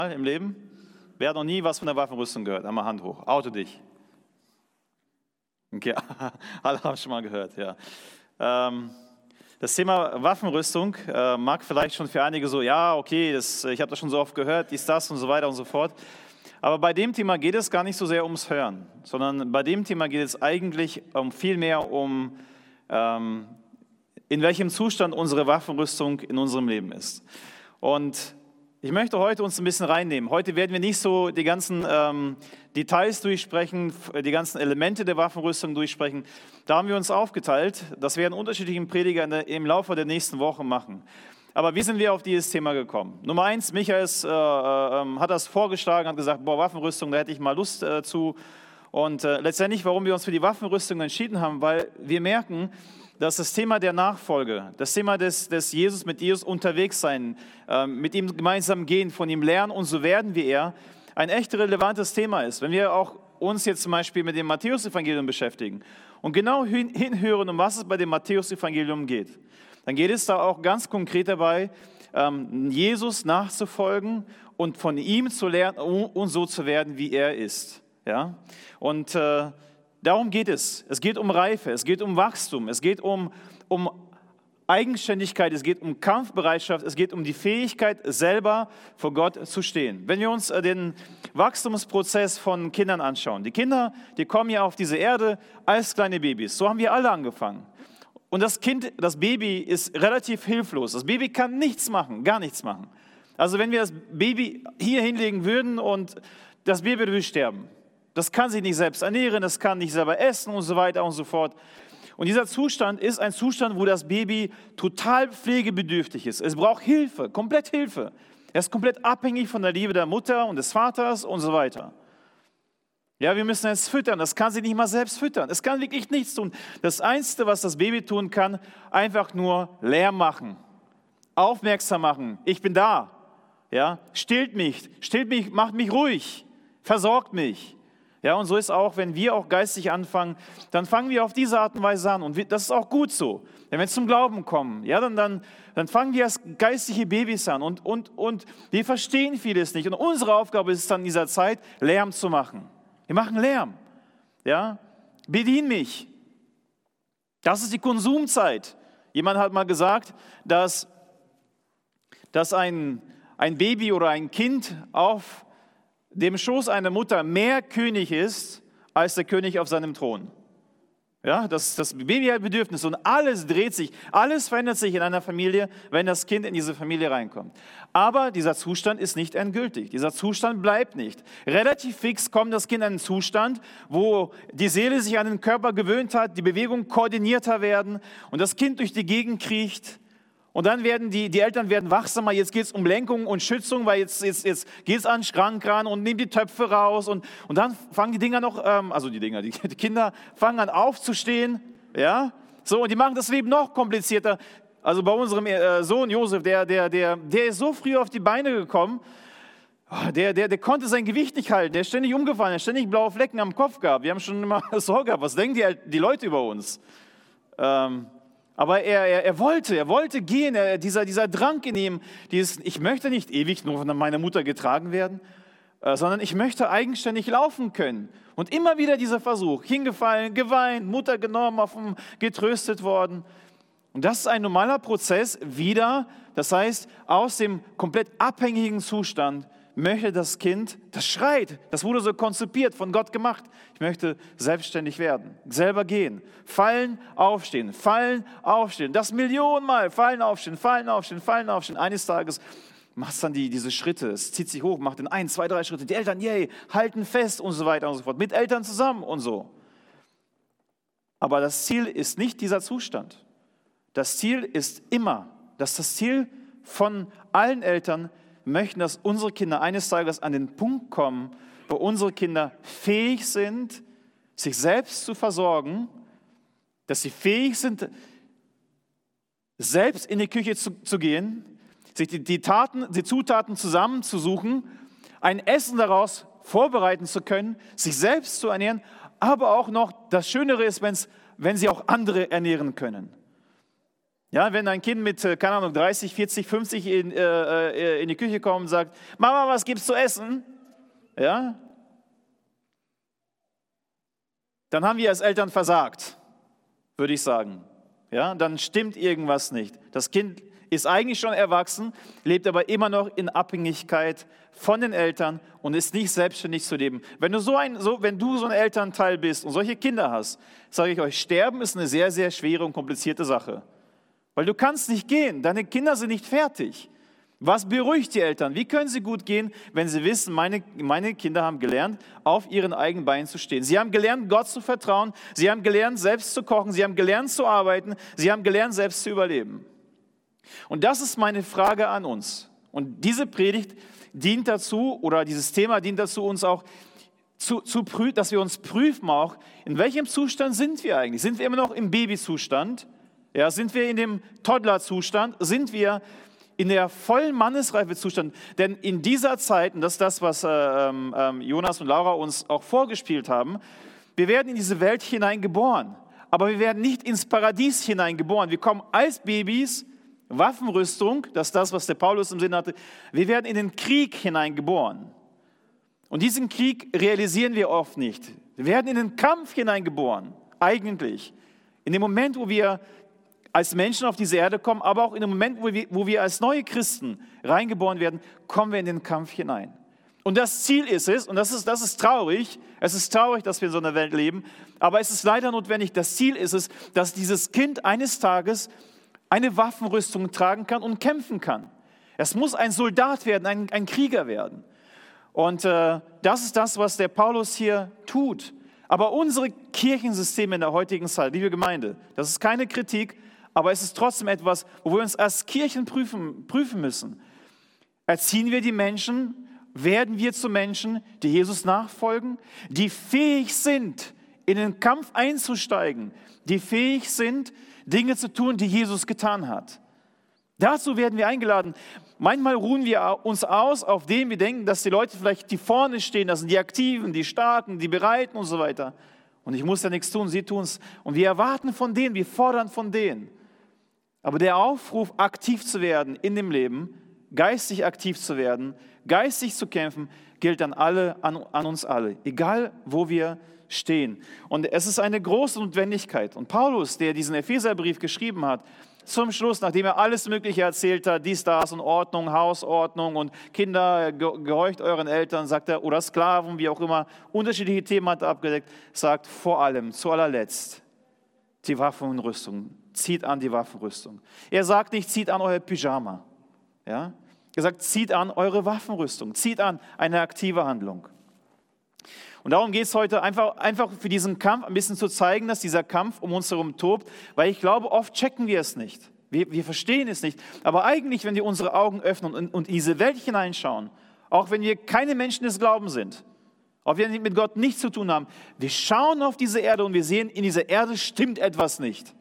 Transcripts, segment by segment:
im Leben? Wer hat noch nie was von der Waffenrüstung gehört? Einmal Hand hoch. Oute dich. Okay, alle haben schon mal gehört, ja. Das Thema Waffenrüstung mag vielleicht schon für einige so, ja, okay, ich habe das schon so oft gehört, dies, das und so weiter und so fort. Aber bei dem Thema geht es gar nicht so sehr ums Hören, sondern bei dem Thema geht es eigentlich viel mehr um, in welchem Zustand unsere Waffenrüstung in unserem Leben ist. Und ich möchte heute uns ein bisschen reinnehmen. Heute werden wir nicht so die ganzen Details durchsprechen, die ganzen Elemente der Waffenrüstung durchsprechen. Da haben wir uns aufgeteilt. Das werden unterschiedliche Prediger im Laufe der nächsten Woche machen. Aber wie sind wir auf dieses Thema gekommen? Nummer 1, Michael hat das vorgeschlagen, hat gesagt, Waffenrüstung, da hätte ich mal Lust zu. Und letztendlich, warum wir uns für die Waffenrüstung entschieden haben, weil wir merken, dass das Thema der Nachfolge, das Thema des Jesus mit Jesus unterwegs sein, mit ihm gemeinsam gehen, von ihm lernen und so werden wie er, ein echt relevantes Thema ist. Wenn wir auch uns jetzt zum Beispiel mit dem Matthäus-Evangelium beschäftigen und genau hinhören, um was es bei dem Matthäus-Evangelium geht, dann geht es da auch ganz konkret dabei, Jesus nachzufolgen und von ihm zu lernen und so zu werden, wie er ist. Ja? Und darum geht es. Es geht um Reife, es geht um Wachstum, es geht um Eigenständigkeit, es geht um Kampfbereitschaft, es geht um die Fähigkeit, selber vor Gott zu stehen. Wenn wir uns den Wachstumsprozess von Kindern anschauen, die Kinder, die kommen ja auf diese Erde als kleine Babys. So haben wir alle angefangen. Und das Baby ist relativ hilflos. Das Baby kann nichts machen, gar nichts machen. Also wenn wir das Baby hier hinlegen würden und das Baby würde sterben. Das kann sich nicht selbst ernähren, das kann nicht selber essen und so weiter und so fort. Und dieser Zustand ist ein Zustand, wo das Baby total pflegebedürftig ist. Es braucht Hilfe, komplett Hilfe. Er ist komplett abhängig von der Liebe der Mutter und des Vaters und so weiter. Ja, wir müssen es füttern, das kann sich nicht mal selbst füttern. Es kann wirklich nichts tun. Das Einzige, was das Baby tun kann, einfach nur Lärm machen, aufmerksam machen. Ich bin da. Ja, stillt mich, macht mich ruhig, versorgt mich. Ja, und so ist auch, wenn wir auch geistig anfangen, dann fangen wir auf diese Art und Weise an. Und das ist auch gut so. Wenn wir zum Glauben kommen, ja, dann fangen wir als geistliche Babys an. Und wir verstehen vieles nicht. Und unsere Aufgabe ist es dann in dieser Zeit, Lärm zu machen. Wir machen Lärm. Ja, bedien mich. Das ist die Konsumzeit. Jemand hat mal gesagt, dass ein Baby oder ein Kind auf dem Schoß einer Mutter mehr König ist, als der König auf seinem Thron. Ja, das Baby hat Bedürfnisse und alles dreht sich, alles verändert sich in einer Familie, wenn das Kind in diese Familie reinkommt. Aber dieser Zustand ist nicht endgültig, dieser Zustand bleibt nicht. Relativ fix kommt das Kind in einen Zustand, wo die Seele sich an den Körper gewöhnt hat, die Bewegungen koordinierter werden und das Kind durch die Gegend kriecht. Und dann werden die Eltern werden wachsamer, jetzt geht es um Lenkung und Schützung, weil jetzt geht es an den Schrank ran und nehmen die Töpfe raus und dann fangen die Kinder fangen an aufzustehen, ja, so und die machen das Leben noch komplizierter. Also bei unserem Sohn Josef, der ist so früh auf die Beine gekommen, der konnte sein Gewicht nicht halten, der ist ständig umgefallen, der hat ständig blaue Flecken am Kopf gehabt. Wir haben schon immer Sorge gehabt, was denken die Leute über uns? Aber er wollte gehen, dieser Drang in ihm, ich möchte nicht ewig nur von meiner Mutter getragen werden, sondern ich möchte eigenständig laufen können. Und immer wieder dieser Versuch, hingefallen, geweint, Mutter genommen, getröstet worden. Und das ist ein normaler Prozess wieder, das heißt, aus dem komplett abhängigen Zustand möchte das Kind, das schreit, das wurde so konzipiert, von Gott gemacht. Ich möchte selbstständig werden, selber gehen, fallen, aufstehen, das Millionenmal, fallen, aufstehen. Eines Tages macht es dann diese Schritte, es zieht sich hoch, macht den 1, 2, 3 Schritte, die Eltern, yay, halten fest und so weiter und so fort, mit Eltern zusammen und so. Aber das Ziel ist nicht dieser Zustand. Das Ziel ist immer, dass das Ziel von allen Eltern möchten, dass unsere Kinder eines Tages an den Punkt kommen, wo unsere Kinder fähig sind, sich selbst zu versorgen, dass sie fähig sind, selbst in die Küche zu gehen, sich die Zutaten zusammenzusuchen, ein Essen daraus vorbereiten zu können, sich selbst zu ernähren, aber auch noch, das Schönere ist, wenn sie auch andere ernähren können. Ja, wenn ein Kind mit, keine Ahnung, 30, 40, 50 in die Küche kommt und sagt, Mama, was gibt's zu essen? Ja, dann haben wir als Eltern versagt, würde ich sagen. Ja, dann stimmt irgendwas nicht. Das Kind ist eigentlich schon erwachsen, lebt aber immer noch in Abhängigkeit von den Eltern und ist nicht selbstständig zu leben. Wenn du so ein Elternteil bist und solche Kinder hast, sage ich euch, Sterben ist eine sehr, sehr schwere und komplizierte Sache. Weil du kannst nicht gehen, deine Kinder sind nicht fertig. Was beruhigt die Eltern? Wie können sie gut gehen, wenn sie wissen, meine Kinder haben gelernt, auf ihren eigenen Beinen zu stehen. Sie haben gelernt, Gott zu vertrauen. Sie haben gelernt, selbst zu kochen. Sie haben gelernt, zu arbeiten. Sie haben gelernt, selbst zu überleben. Und das ist meine Frage an uns. Und diese Predigt dient dazu, oder dieses Thema dient dazu, uns auch dass wir uns prüfen auch, in welchem Zustand sind wir eigentlich? Sind wir immer noch im Babyzustand? Ja, sind wir in dem Toddlerzustand? Sind wir in der vollen Mannesreife-Zustand? Denn in dieser Zeit, und das ist das, was Jonas und Laura uns auch vorgespielt haben, wir werden in diese Welt hineingeboren, aber wir werden nicht ins Paradies hineingeboren. Wir kommen als Babys, Waffenrüstung, das ist das, was der Paulus im Sinn hatte, wir werden in den Krieg hineingeboren. Und diesen Krieg realisieren wir oft nicht. Wir werden in den Kampf hineingeboren, eigentlich. In dem Moment, wo wir als Menschen auf diese Erde kommen, aber auch in dem Moment, wo wir als neue Christen reingeboren werden, kommen wir in den Kampf hinein. Und das Ziel ist es, und das ist traurig, es ist traurig, dass wir in so einer Welt leben, aber es ist leider notwendig, das Ziel ist es, dass dieses Kind eines Tages eine Waffenrüstung tragen kann und kämpfen kann. Es muss ein Soldat werden, ein Krieger werden. Und das ist das, was der Paulus hier tut. Aber unsere Kirchensysteme in der heutigen Zeit, liebe Gemeinde, das ist keine Kritik, aber es ist trotzdem etwas, wo wir uns als Kirchen prüfen müssen. Erziehen wir die Menschen, werden wir zu Menschen, die Jesus nachfolgen, die fähig sind, in den Kampf einzusteigen, die fähig sind, Dinge zu tun, die Jesus getan hat. Dazu werden wir eingeladen. Manchmal ruhen wir uns aus, auf dem wir denken, dass die Leute vielleicht, die vorne stehen, das sind die Aktiven, die Starken, die Bereiten und so weiter. Und ich muss ja nichts tun, sie tun es. Und wir erwarten von denen, wir fordern von denen. Aber der Aufruf, aktiv zu werden in dem Leben, geistig aktiv zu werden, geistig zu kämpfen, gilt an uns alle, egal wo wir stehen. Und es ist eine große Notwendigkeit. Und Paulus, der diesen Epheserbrief geschrieben hat, zum Schluss, nachdem er alles Mögliche erzählt hat, dies, das und Ordnung, Hausordnung und Kinder, gehorcht euren Eltern, sagt er, oder Sklaven, wie auch immer, unterschiedliche Themen hat er abgedeckt, sagt vor allem, zu allerletzt, die Waffenrüstung. Zieht an die Waffenrüstung. Er sagt nicht, zieht an euer Pyjama. Ja? Er sagt, zieht an eure Waffenrüstung. Zieht an eine aktive Handlung. Und darum geht es heute einfach für diesen Kampf ein bisschen zu zeigen, dass dieser Kampf um uns herum tobt, weil ich glaube, oft checken wir es nicht. Wir verstehen es nicht. Aber eigentlich, wenn wir unsere Augen öffnen und in diese Welt hineinschauen, auch wenn wir keine Menschen des Glaubens sind, auch wenn wir mit Gott nichts zu tun haben, wir schauen auf diese Erde und wir sehen, in dieser Erde stimmt etwas nicht.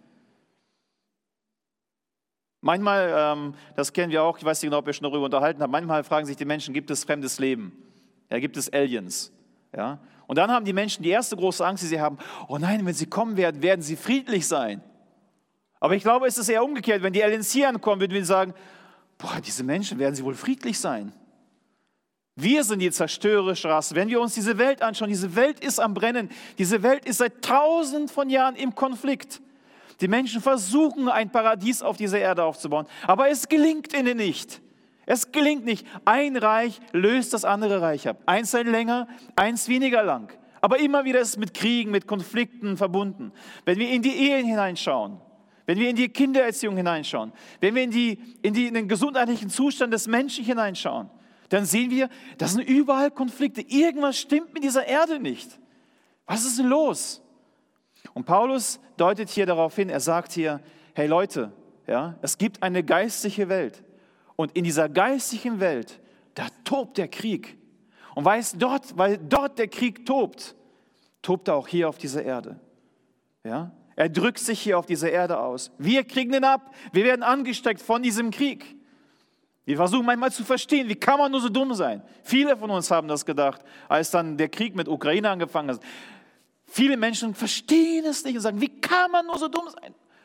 Manchmal, das kennen wir auch, ich weiß nicht genau, ob wir schon darüber unterhalten haben, manchmal fragen sich die Menschen, gibt es fremdes Leben? Ja, gibt es Aliens? Ja? Und dann haben die Menschen die erste große Angst, die sie haben, oh nein, wenn sie kommen werden, werden sie friedlich sein. Aber ich glaube, es ist eher umgekehrt, wenn die Aliens hier ankommen, würden wir sagen, boah, diese Menschen, werden sie wohl friedlich sein? Wir sind die zerstörerische Rasse. Wenn wir uns diese Welt anschauen, diese Welt ist am Brennen, diese Welt ist seit Tausenden von Jahren im Konflikt. Die Menschen versuchen, ein Paradies auf dieser Erde aufzubauen, aber es gelingt ihnen nicht. Es gelingt nicht. Ein Reich löst das andere Reich ab. Eins sei länger, eins weniger lang. Aber immer wieder ist es mit Kriegen, mit Konflikten verbunden. Wenn wir in die Ehen hineinschauen, wenn wir in die Kindererziehung hineinschauen, wenn wir in den gesundheitlichen Zustand des Menschen hineinschauen, dann sehen wir, das sind überall Konflikte. Irgendwas stimmt mit dieser Erde nicht. Was ist denn los? Und Paulus deutet hier darauf hin, er sagt hier, hey Leute, ja, es gibt eine geistliche Welt. Und in dieser geistlichen Welt, da tobt der Krieg. Und weil dort der Krieg tobt, tobt er auch hier auf dieser Erde. Ja? Er drückt sich hier auf dieser Erde aus. Wir kriegen ihn ab, wir werden angesteckt von diesem Krieg. Wir versuchen manchmal zu verstehen, wie kann man nur so dumm sein? Viele von uns haben das gedacht, als dann der Krieg mit Ukraine angefangen hat. Viele Menschen verstehen es nicht und sagen, wie kann man nur so dumm sein?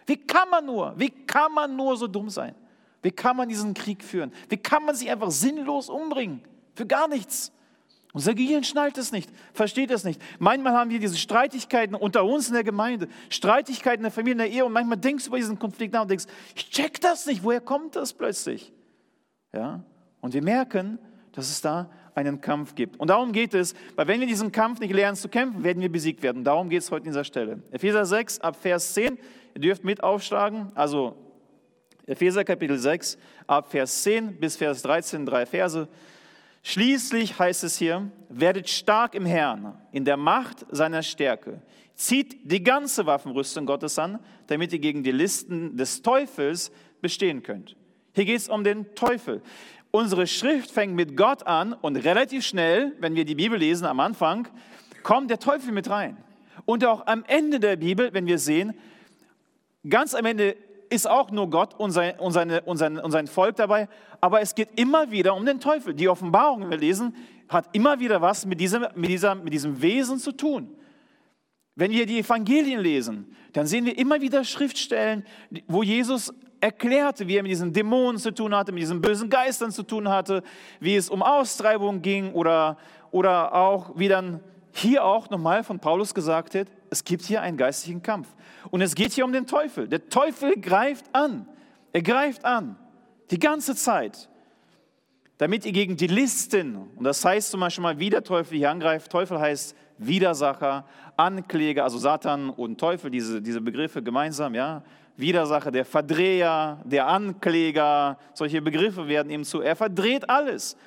Wie kann man nur so dumm sein? Wie kann man diesen Krieg führen? Wie kann man sich einfach sinnlos umbringen? Für gar nichts. Unser Gehirn schnallt es nicht, versteht es nicht. Manchmal haben wir diese Streitigkeiten unter uns in der Gemeinde, Streitigkeiten in der Familie, in der Ehe und manchmal denkst du über diesen Konflikt nach und denkst, ich check das nicht, woher kommt das plötzlich? Ja? Und wir merken, dass es da einen Kampf gibt. Und darum geht es, weil wenn wir diesen Kampf nicht lernen zu kämpfen, werden wir besiegt werden. Darum geht es heute an dieser Stelle. Epheser 6 ab Vers 10, ihr dürft mit aufschlagen, also Epheser Kapitel 6 ab Vers 10 bis Vers 13, 3 Verse. Schließlich heißt es hier, werdet stark im Herrn, in der Macht seiner Stärke. Zieht die ganze Waffenrüstung Gottes an, damit ihr gegen die Listen des Teufels bestehen könnt. Hier geht es um den Teufel. Unsere Schrift fängt mit Gott an und relativ schnell, wenn wir die Bibel lesen am Anfang, kommt der Teufel mit rein. Und auch am Ende der Bibel, wenn wir sehen, ganz am Ende ist auch nur Gott und sein Volk dabei, aber es geht immer wieder um den Teufel. Die Offenbarung, wenn wir lesen, hat immer wieder was mit diesem Wesen zu tun. Wenn wir die Evangelien lesen, dann sehen wir immer wieder Schriftstellen, wo Jesus erklärte, wie er mit diesen Dämonen zu tun hatte, mit diesen bösen Geistern zu tun hatte, wie es um Austreibung ging oder auch, wie dann hier auch nochmal von Paulus gesagt wird, es gibt hier einen geistlichen Kampf. Und es geht hier um den Teufel. Der Teufel greift an. Er greift an. Die ganze Zeit. Damit ihr gegen die Listen, und das heißt zum Beispiel mal, wie der Teufel hier angreift. Teufel heißt Widersacher, Ankläger, also Satan und Teufel, diese Begriffe gemeinsam, ja. Widersacher, der Verdreher, der Ankläger, solche Begriffe werden ihm zu. Er verdreht alles.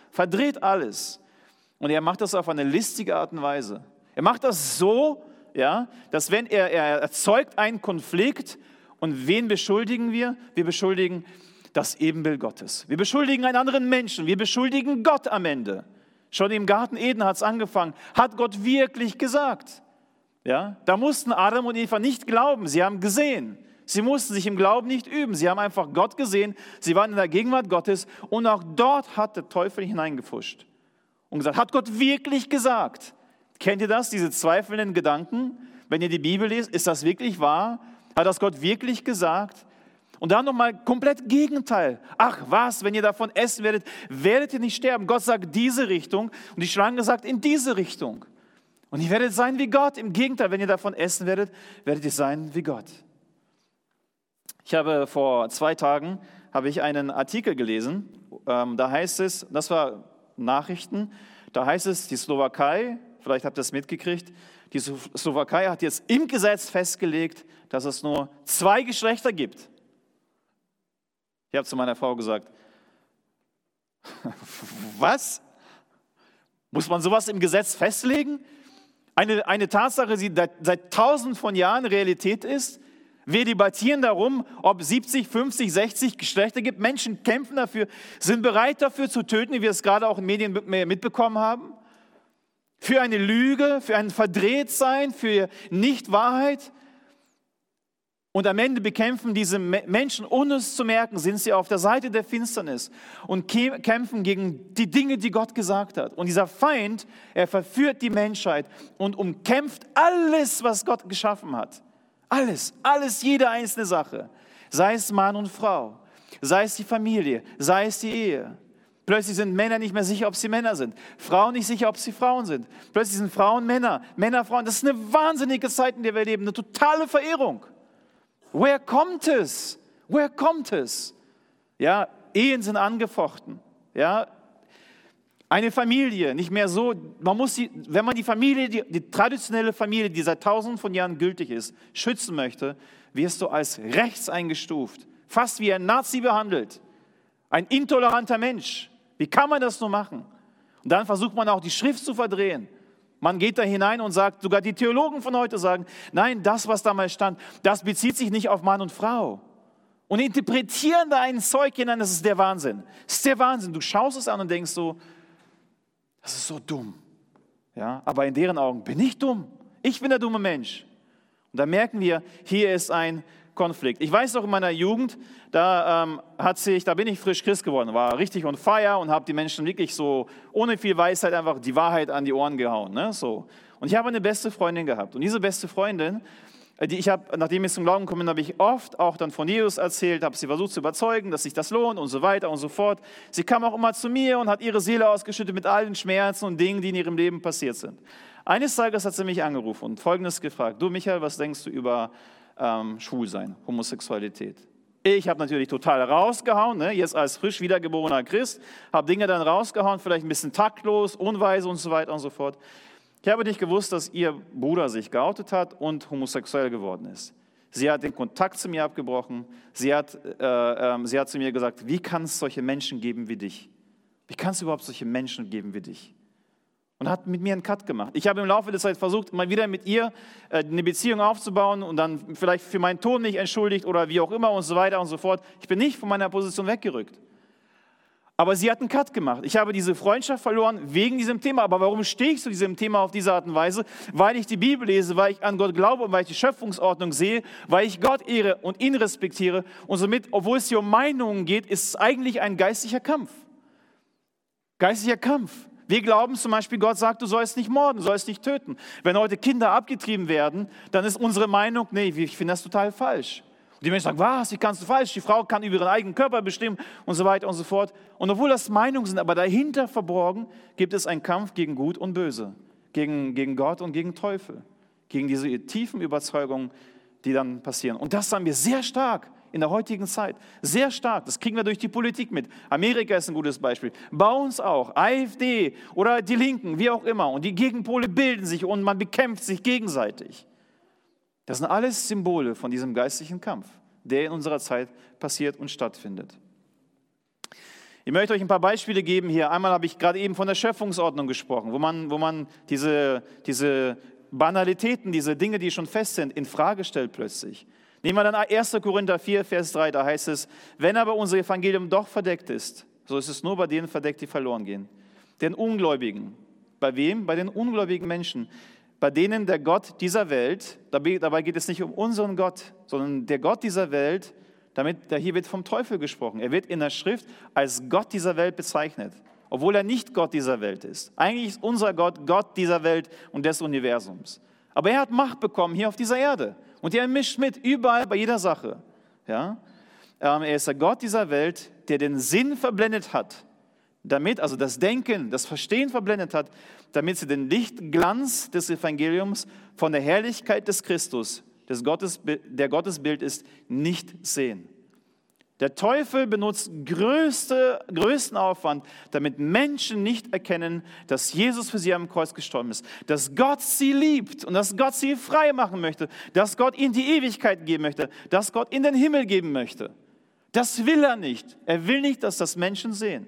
Und er macht das auf eine listige Art und Weise. Er macht das so, ja, dass wenn er erzeugt einen Konflikt und wen beschuldigen wir? Wir beschuldigen das Ebenbild Gottes. Wir beschuldigen einen anderen Menschen. Wir beschuldigen Gott am Ende. Schon im Garten Eden hat es angefangen. Hat Gott wirklich gesagt? Ja, da mussten Adam und Eva nicht glauben. Sie haben gesehen. Sie mussten sich im Glauben nicht üben. Sie haben einfach Gott gesehen. Sie waren in der Gegenwart Gottes. Und auch dort hat der Teufel hineingefuscht. Und gesagt, hat Gott wirklich gesagt? Kennt ihr das, diese zweifelnden Gedanken? Wenn ihr die Bibel lest, ist das wirklich wahr? Hat das Gott wirklich gesagt? Und dann nochmal komplett Gegenteil. Ach was, wenn ihr davon essen werdet, werdet ihr nicht sterben. Gott sagt diese Richtung und die Schlange sagt in diese Richtung. Und ihr werdet sein wie Gott. Im Gegenteil, wenn ihr davon essen werdet, werdet ihr sein wie Gott. Ich habe vor 2 Tagen einen Artikel gelesen. Da heißt es, das war Nachrichten, da heißt es, die Slowakei, vielleicht habt ihr es mitgekriegt, die Slowakei hat jetzt im Gesetz festgelegt, dass es nur 2 Geschlechter gibt. Ich habe zu meiner Frau gesagt, was? Muss man sowas im Gesetz festlegen? Eine Tatsache, die seit Tausenden von Jahren Realität ist. Wir debattieren darum, ob 70, 50, 60 Geschlechter gibt. Menschen kämpfen dafür, sind bereit dafür zu töten, wie wir es gerade auch in Medien mitbekommen haben. Für eine Lüge, für ein Verdrehtsein, für Nichtwahrheit. Und am Ende bekämpfen diese Menschen, ohne es zu merken, sind sie auf der Seite der Finsternis und kämpfen gegen die Dinge, die Gott gesagt hat. Und dieser Feind, er verführt die Menschheit und umkämpft alles, was Gott geschaffen hat. Alles, jede einzelne Sache. Sei es Mann und Frau, sei es die Familie, sei es die Ehe. Plötzlich sind Männer nicht mehr sicher, ob sie Männer sind. Frauen nicht sicher, ob sie Frauen sind. Plötzlich sind Frauen Männer, Männer Frauen. Das ist eine wahnsinnige Zeit, in der wir leben. Eine totale Verirrung. Woher kommt es? Ja, Ehen sind angefochten. Ja, eine Familie, nicht mehr so, wenn man die Familie, die traditionelle Familie, die seit Tausenden von Jahren gültig ist, schützen möchte, wirst du als rechts eingestuft, fast wie ein Nazi behandelt, ein intoleranter Mensch. Wie kann man das nur machen? Und dann versucht man auch die Schrift zu verdrehen. Man geht da hinein und sagt, sogar die Theologen von heute sagen, nein, das, was damals stand, das bezieht sich nicht auf Mann und Frau. Und interpretieren da ein Zeug hinein, das ist der Wahnsinn. Das ist der Wahnsinn. Du schaust es an und denkst so, das ist so dumm. Ja, aber in deren Augen bin ich dumm. Ich bin der dumme Mensch. Und da merken wir, hier ist ein Konflikt. Ich weiß noch in meiner Jugend, da bin ich frisch Christ geworden, war richtig on fire und habe die Menschen wirklich so ohne viel Weisheit einfach die Wahrheit an die Ohren gehauen. Ne? So. Und ich habe eine beste Freundin gehabt. Und diese beste Freundin, Nachdem ich zum Glauben gekommen bin, habe ich oft auch dann von Jesus erzählt, habe sie versucht zu überzeugen, dass sich das lohnt und so weiter und so fort. Sie kam auch immer zu mir und hat ihre Seele ausgeschüttet mit all den Schmerzen und Dingen, die in ihrem Leben passiert sind. Eines Tages hat sie mich angerufen und Folgendes gefragt: Du Michael, was denkst du über Schwulsein, Homosexualität? Ich habe natürlich total rausgehauen, ne? Jetzt als frisch wiedergeborener Christ, habe Dinge dann rausgehauen, vielleicht ein bisschen taktlos, unweise und so weiter und so fort. Ich habe nicht gewusst, dass ihr Bruder sich geoutet hat und homosexuell geworden ist. Sie hat den Kontakt zu mir abgebrochen. Sie hat zu mir gesagt: Wie kann es solche Menschen geben wie dich? Wie kann es überhaupt solche Menschen geben wie dich? Und hat mit mir einen Cut gemacht. Ich habe im Laufe der Zeit versucht, mal wieder mit ihr eine Beziehung aufzubauen und dann vielleicht für meinen Tod mich entschuldigt oder wie auch immer und so weiter und so fort. Ich bin nicht von meiner Position weggerückt. Aber sie hat einen Cut gemacht. Ich habe diese Freundschaft verloren wegen diesem Thema. Aber warum stehe ich zu diesem Thema auf diese Art und Weise? Weil ich die Bibel lese, weil ich an Gott glaube und weil ich die Schöpfungsordnung sehe, weil ich Gott ehre und ihn respektiere. Und somit, obwohl es hier um Meinungen geht, ist es eigentlich ein geistlicher Kampf. Geistlicher Kampf. Wir glauben zum Beispiel, Gott sagt, du sollst nicht morden, du sollst nicht töten. Wenn heute Kinder abgetrieben werden, dann ist unsere Meinung: Nee, ich finde das total falsch. Und die Menschen sagen: Was, wie kannst du falsch? Die Frau kann über ihren eigenen Körper bestimmen und so weiter und so fort. Und obwohl das Meinungen sind, aber dahinter verborgen, gibt es einen Kampf gegen Gut und Böse, gegen Gott und gegen Teufel, gegen diese tiefen Überzeugungen, die dann passieren. Und das haben wir sehr stark in der heutigen Zeit, sehr stark. Das kriegen wir durch die Politik mit. Amerika ist ein gutes Beispiel. Bei uns auch, AfD oder die Linken, wie auch immer. Und die Gegenpole bilden sich und man bekämpft sich gegenseitig. Das sind alles Symbole von diesem geistlichen Kampf, der in unserer Zeit passiert und stattfindet. Ich möchte euch ein paar Beispiele geben hier. Einmal habe ich gerade eben von der Schöpfungsordnung gesprochen, wo man diese Banalitäten, diese Dinge, die schon fest sind, in Frage stellt plötzlich. Nehmen wir dann 1. Korinther 4, Vers 3, da heißt es: Wenn aber unser Evangelium doch verdeckt ist, so ist es nur bei denen verdeckt, die verloren gehen. Den Ungläubigen. Bei wem? Bei den ungläubigen Menschen. Bei denen der Gott dieser Welt, dabei geht es nicht um unseren Gott, sondern der Gott dieser Welt, hier wird vom Teufel gesprochen. Er wird in der Schrift als Gott dieser Welt bezeichnet, obwohl er nicht Gott dieser Welt ist. Eigentlich ist unser Gott Gott dieser Welt und des Universums. Aber er hat Macht bekommen hier auf dieser Erde. Und er mischt mit, überall, bei jeder Sache. Ja? Er ist der Gott dieser Welt, der den Sinn verblendet hat, also das Denken, das Verstehen verblendet hat, damit sie den Lichtglanz des Evangeliums von der Herrlichkeit des Christus, der Gottesbild ist, nicht sehen. Der Teufel benutzt größten Aufwand, damit Menschen nicht erkennen, dass Jesus für sie am Kreuz gestorben ist, dass Gott sie liebt und dass Gott sie frei machen möchte, dass Gott ihnen die Ewigkeit geben möchte, dass Gott ihnen den Himmel geben möchte. Das will er nicht. Er will nicht, dass das Menschen sehen.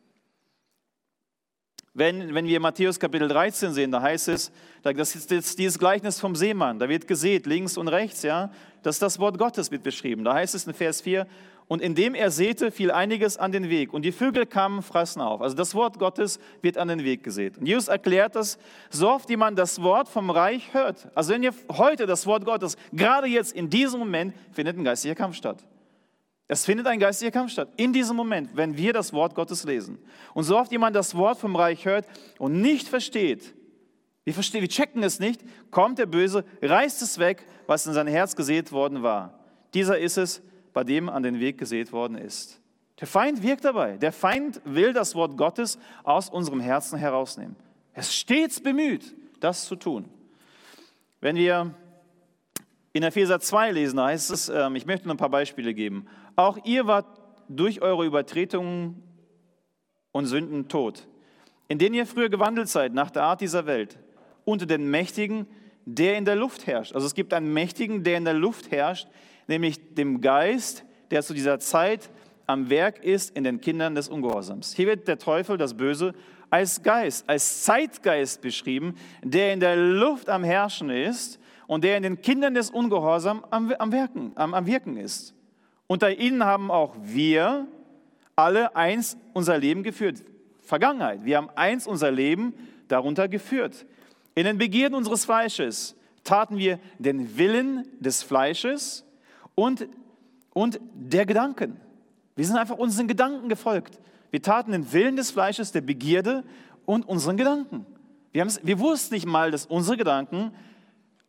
Wenn wir Matthäus Kapitel 13 sehen, da heißt es, das ist jetzt dieses Gleichnis vom Seemann, da wird gesät, links und rechts, ja, das Wort Gottes wird beschrieben. Da heißt es in Vers 4, und indem er säte, fiel einiges an den Weg und die Vögel kamen, fraßen auf. Also das Wort Gottes wird an den Weg gesät. Und Jesus erklärt das: So oft jemand das Wort vom Reich hört, also wenn ihr heute das Wort Gottes, gerade jetzt in diesem Moment, findet ein geistlicher Kampf statt. Es findet ein geistlicher Kampf statt, in diesem Moment, wenn wir das Wort Gottes lesen. Und so oft jemand das Wort vom Reich hört und nicht versteht, wir checken es nicht, kommt der Böse, reißt es weg, was in sein Herz gesät worden war. Dieser ist es, bei dem an den Weg gesät worden ist. Der Feind wirkt dabei. Der Feind will das Wort Gottes aus unserem Herzen herausnehmen. Er ist stets bemüht, das zu tun. Wenn wir in Epheser 2 lesen, da heißt es, ich möchte noch ein paar Beispiele geben. Auch ihr wart durch eure Übertretungen und Sünden tot, in denen ihr früher gewandelt seid, nach der Art dieser Welt, unter den Mächtigen, der in der Luft herrscht. Also es gibt einen Mächtigen, der in der Luft herrscht, nämlich dem Geist, der zu dieser Zeit am Werk ist in den Kindern des Ungehorsams. Hier wird der Teufel, das Böse, als Geist, als Zeitgeist beschrieben, der in der Luft am Herrschen ist und der in den Kindern des Ungehorsams am Wirken ist. Unter ihnen haben auch wir alle einst unser Leben geführt. Vergangenheit. Wir haben einst unser Leben darunter geführt. In den Begierden unseres Fleisches taten wir den Willen des Fleisches und der Gedanken. Wir sind einfach unseren Gedanken gefolgt. Wir taten den Willen des Fleisches, der Begierde und unseren Gedanken. Wir wussten nicht mal, dass unsere Gedanken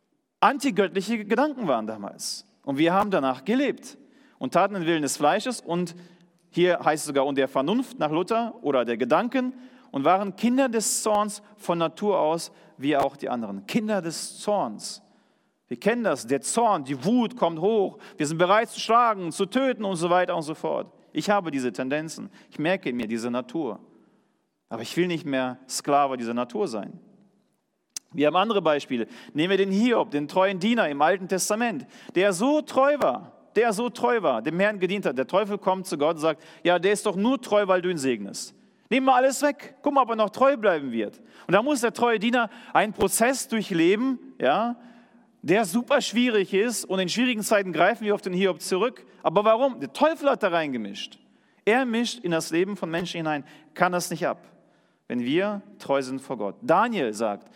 antigöttliche Gedanken waren damals. Und wir haben danach gelebt und taten den Willen des Fleisches und hier heißt es sogar und der Vernunft nach Luther oder der Gedanken und waren Kinder des Zorns von Natur aus, wie auch die anderen. Kinder des Zorns. Wir kennen das, der Zorn, die Wut kommt hoch. Wir sind bereit zu schlagen, zu töten und so weiter und so fort. Ich habe diese Tendenzen. Ich merke in mir diese Natur. Aber ich will nicht mehr Sklave dieser Natur sein. Wir haben andere Beispiele. Nehmen wir den Hiob, den treuen Diener im Alten Testament, der so treu war, dem Herrn gedient hat. Der Teufel kommt zu Gott und sagt, ja, der ist doch nur treu, weil du ihn segnest. Nehmen wir alles weg, guck mal, ob er noch treu bleiben wird. Und da muss der treue Diener einen Prozess durchleben, ja, der super schwierig ist und in schwierigen Zeiten greifen wir auf den Hiob zurück. Aber warum? Der Teufel hat da reingemischt. Er mischt in das Leben von Menschen hinein, kann das nicht ab, wenn wir treu sind vor Gott. Daniel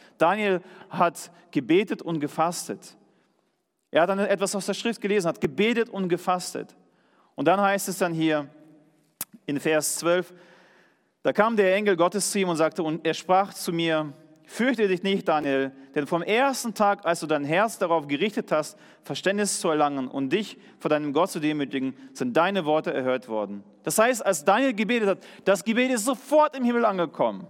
hat gebetet und gefastet. Er hat dann etwas aus der Schrift gelesen, hat gebetet und gefastet. Und dann heißt es dann hier in Vers 12, da kam der Engel Gottes zu ihm und sagte, und er sprach zu mir, fürchte dich nicht, Daniel, denn vom ersten Tag, als du dein Herz darauf gerichtet hast, Verständnis zu erlangen und dich vor deinem Gott zu demütigen, sind deine Worte erhört worden. Das heißt, als Daniel gebetet hat, das Gebet ist sofort im Himmel angekommen.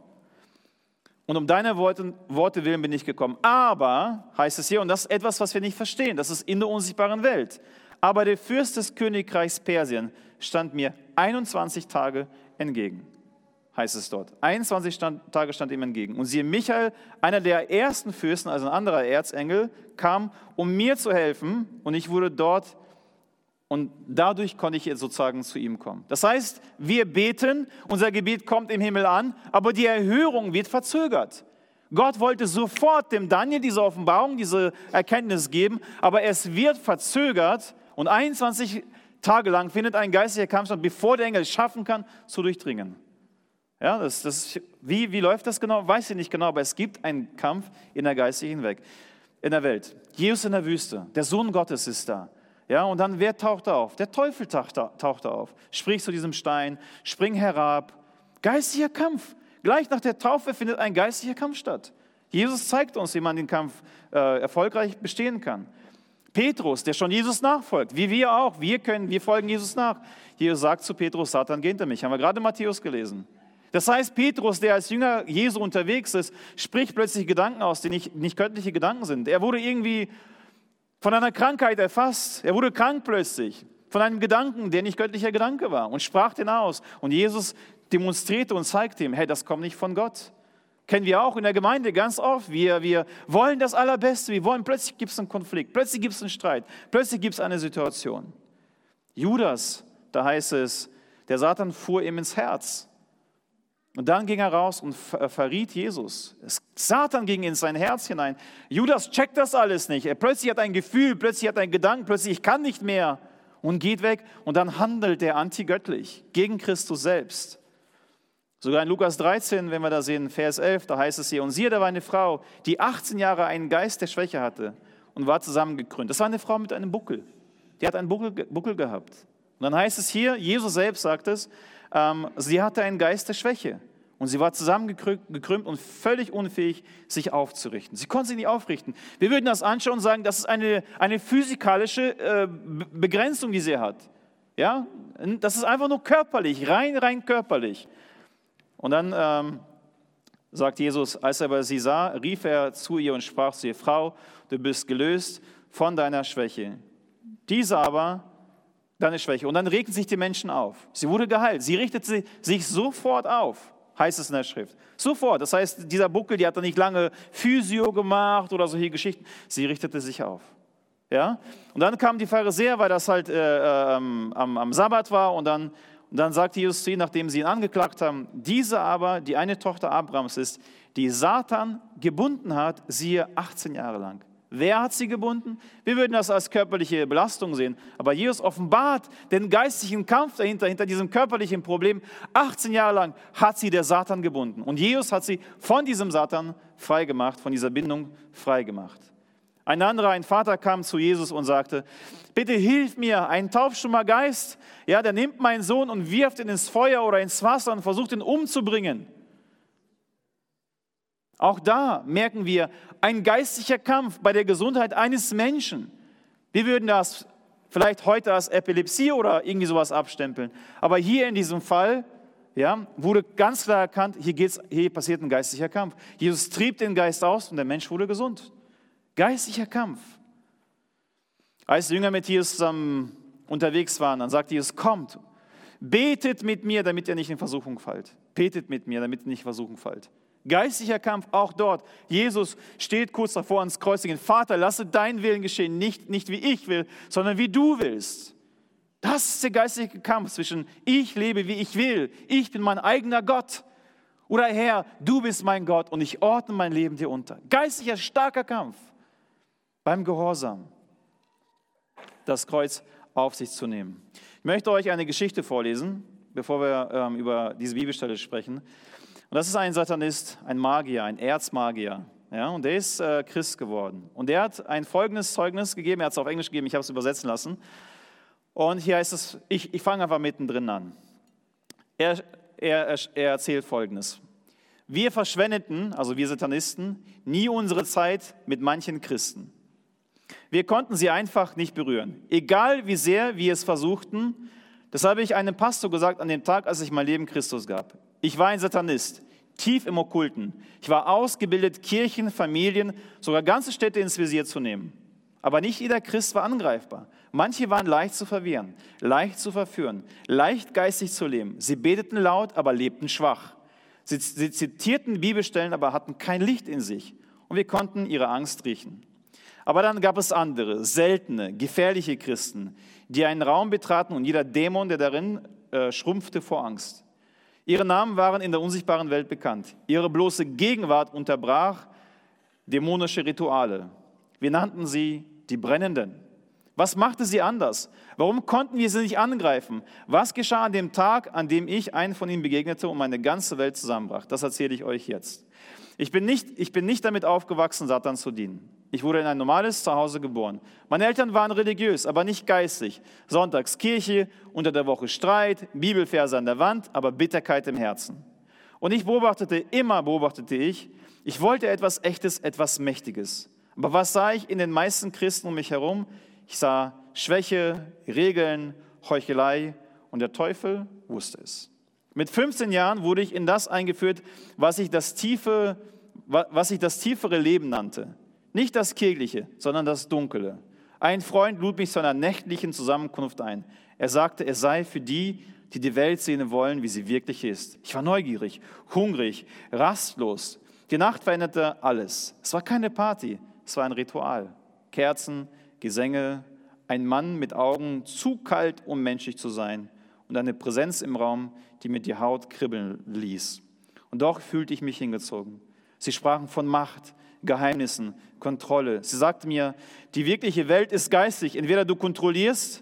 Und um deine Worte willen bin ich gekommen. Aber, heißt es hier, und das ist etwas, was wir nicht verstehen, das ist in der unsichtbaren Welt. Aber der Fürst des Königreichs Persien stand mir 21 Tage entgegen. Heißt es dort. 21 Tage stand ihm entgegen. Und siehe, Michael, einer der ersten Fürsten, also ein anderer Erzengel, kam, um mir zu helfen. Und ich wurde dort und dadurch konnte ich jetzt sozusagen zu ihm kommen. Das heißt, wir beten, unser Gebet kommt im Himmel an, aber die Erhörung wird verzögert. Gott wollte sofort dem Daniel diese Offenbarung, diese Erkenntnis geben, aber es wird verzögert und 21 Tage lang findet ein geistlicher Kampf statt, bevor der Engel es schaffen kann, zu durchdringen. Ja, wie läuft das genau? Weiß ich nicht genau, aber es gibt einen Kampf in der geistigen Welt. Jesus in der Wüste, der Sohn Gottes ist da. Ja, und dann, wer taucht da auf? Der Teufel taucht da auf. Sprich zu diesem Stein, spring herab. Geistlicher Kampf. Gleich nach der Taufe findet ein geistlicher Kampf statt. Jesus zeigt uns, wie man den Kampf erfolgreich bestehen kann. Petrus, der schon Jesus nachfolgt, wie wir auch, wir folgen Jesus nach. Jesus sagt zu Petrus, Satan, geh hinter mich. Haben wir gerade Matthäus gelesen. Das heißt, Petrus, der als Jünger Jesu unterwegs ist, spricht plötzlich Gedanken aus, die nicht göttliche Gedanken sind. Er wurde irgendwie von einer Krankheit erfasst. Er wurde krank plötzlich von einem Gedanken, der nicht göttlicher Gedanke war und sprach den aus. Und Jesus demonstrierte und zeigte ihm, hey, das kommt nicht von Gott. Kennen wir auch in der Gemeinde ganz oft. Wir wollen das Allerbeste. Plötzlich gibt es einen Konflikt, plötzlich gibt es einen Streit, plötzlich gibt es eine Situation. Judas, da heißt es, der Satan fuhr ihm ins Herz. Und dann ging er raus und verriet Jesus. Satan ging in sein Herz hinein. Judas checkt das alles nicht. Er plötzlich hat ein Gefühl, plötzlich hat er einen Gedanken, plötzlich ich kann nicht mehr und geht weg. Und dann handelt er antigöttlich gegen Christus selbst. Sogar in Lukas 13, wenn wir da sehen, Vers 11, da heißt es hier, und siehe, da war eine Frau, die 18 Jahre einen Geist der Schwäche hatte und war zusammengekrümmt. Das war eine Frau mit einem Buckel. Die hat einen Buckel gehabt. Und dann heißt es hier, Jesus selbst sagt es, sie hatte einen Geist der Schwäche und sie war zusammengekrümmt und völlig unfähig, sich aufzurichten. Sie konnte sich nicht aufrichten. Wir würden das anschauen und sagen, das ist eine physikalische Begrenzung, die sie hat. Ja? Das ist einfach nur körperlich, rein körperlich. Und dann sagt Jesus, als er aber sie sah, rief er zu ihr und sprach zu ihr, Frau, du bist gelöst von deiner Schwäche. Diese aber deine Schwäche. Und dann regten sich die Menschen auf. Sie wurde geheilt. Sie richtete sich sofort auf, heißt es in der Schrift. Sofort. Das heißt, dieser Buckel, die hat dann nicht lange Physio gemacht oder solche Geschichten. Sie richtete sich auf. Ja? Und dann kamen die Pharisäer, weil das halt am Sabbat war. Und dann sagte Jesus zu ihnen, nachdem sie ihn angeklagt haben, diese aber, die eine Tochter Abrahams ist, die Satan gebunden hat, siehe 18 Jahre lang. Wer hat sie gebunden? Wir würden das als körperliche Belastung sehen. Aber Jesus offenbart den geistlichen Kampf dahinter, hinter diesem körperlichen Problem. 18 Jahre lang hat sie der Satan gebunden. Und Jesus hat sie von diesem Satan freigemacht, von dieser Bindung freigemacht. Ein Vater kam zu Jesus und sagte, bitte hilf mir, ein taubstummer Geist, ja, der nimmt meinen Sohn und wirft ihn ins Feuer oder ins Wasser und versucht ihn umzubringen. Auch da merken wir ein geistlicher Kampf bei der Gesundheit eines Menschen. Wir würden das vielleicht heute als Epilepsie oder irgendwie sowas abstempeln. Aber hier in diesem Fall wurde ganz klar erkannt, hier passiert ein geistlicher Kampf. Jesus trieb den Geist aus und der Mensch wurde gesund. Geistlicher Kampf. Als die Jünger mit Jesus zusammen unterwegs waren, dann sagte Jesus, kommt, betet mit mir, damit ihr nicht in Versuchung fallt. Betet mit mir, damit ihr nicht in Versuchung fallt. Geistlicher Kampf, auch dort. Jesus steht kurz davor ans Kreuzigen. Vater, lasse dein Willen geschehen, nicht wie ich will, sondern wie du willst. Das ist der geistliche Kampf zwischen ich lebe, wie ich will. Ich bin mein eigener Gott. Oder Herr, du bist mein Gott und ich ordne mein Leben dir unter. Geistlicher, starker Kampf beim Gehorsam, das Kreuz auf sich zu nehmen. Ich möchte euch eine Geschichte vorlesen, bevor wir über diese Bibelstelle sprechen. Und das ist ein Satanist, ein Magier, ein Erzmagier. Ja, und der ist Christ geworden. Und der hat ein folgendes Zeugnis gegeben, er hat es auf Englisch gegeben, ich habe es übersetzen lassen. Und hier heißt es, ich fange einfach mittendrin an. Er erzählt Folgendes. Wir verschwendeten, also wir Satanisten, nie unsere Zeit mit manchen Christen. Wir konnten sie einfach nicht berühren, egal wie sehr wir es versuchten. Das habe ich einem Pastor gesagt an dem Tag, als ich mein Leben Christus gab. Ich war ein Satanist, tief im Okkulten. Ich war ausgebildet, Kirchen, Familien, sogar ganze Städte ins Visier zu nehmen. Aber nicht jeder Christ war angreifbar. Manche waren leicht zu verwirren, leicht zu verführen, leicht geistig zu leben. Sie beteten laut, aber lebten schwach. Sie zitierten Bibelstellen, aber hatten kein Licht in sich. Und wir konnten ihre Angst riechen. Aber dann gab es andere, seltene, gefährliche Christen, die einen Raum betraten und jeder Dämon, der darin schrumpfte vor Angst. Ihre Namen waren in der unsichtbaren Welt bekannt. Ihre bloße Gegenwart unterbrach dämonische Rituale. Wir nannten sie die Brennenden. Was machte sie anders? Warum konnten wir sie nicht angreifen? Was geschah an dem Tag, an dem ich einen von ihnen begegnete und meine ganze Welt zusammenbrach? Das erzähle ich euch jetzt. Ich bin nicht damit aufgewachsen, Satan zu dienen. Ich wurde in ein normales Zuhause geboren. Meine Eltern waren religiös, aber nicht geistlich. Sonntags Kirche, unter der Woche Streit, Bibelverse an der Wand, aber Bitterkeit im Herzen. Und ich beobachtete ich, ich wollte etwas Echtes, etwas Mächtiges. Aber was sah ich in den meisten Christen um mich herum? Ich sah Schwäche, Regeln, Heuchelei und der Teufel wusste es. Mit 15 Jahren wurde ich in das eingeführt, was ich das tiefere Leben nannte. Nicht das Kirchliche, sondern das Dunkle. Ein Freund lud mich zu einer nächtlichen Zusammenkunft ein. Er sagte, es sei für die, die die Welt sehen wollen, wie sie wirklich ist. Ich war neugierig, hungrig, rastlos. Die Nacht veränderte alles. Es war keine Party, es war ein Ritual. Kerzen, Gesänge, ein Mann mit Augen zu kalt, um menschlich zu sein und eine Präsenz im Raum, die mir die Haut kribbeln ließ. Und doch fühlte ich mich hingezogen. Sie sprachen von Macht, Geheimnissen, Kontrolle. Sie sagte mir, die wirkliche Welt ist geistig. Entweder du kontrollierst